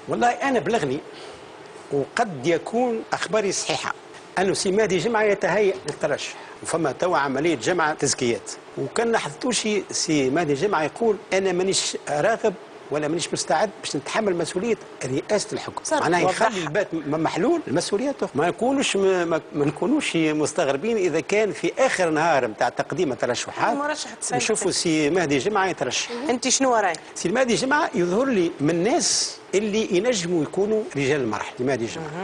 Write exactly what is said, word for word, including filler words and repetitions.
والله انا بلغني وقد يكون اخباري صحيحه انه سي مهدي جمعه يتهيأ للترشح، وفما توا عمليه جمع تزكيات، وكان لاحظتوا شي سي مهدي جمعه يقول انا مانيش راغب ولا مانيش مستعد باش نتحمل مسؤوليه رئاسه الحكم، معناها يخلي البات محلول المسؤوليات، ما نكونوش ما, ما نكونوش مستغربين اذا كان في اخر نهار نتاع تقديم الترشحات نشوفوا سي مهدي جمعه يترشح. انت شنو رايك؟ سي مهدي جمعه يظهر لي من الناس اللي ينجموا يكونوا رجال المرح. مهدي جمعه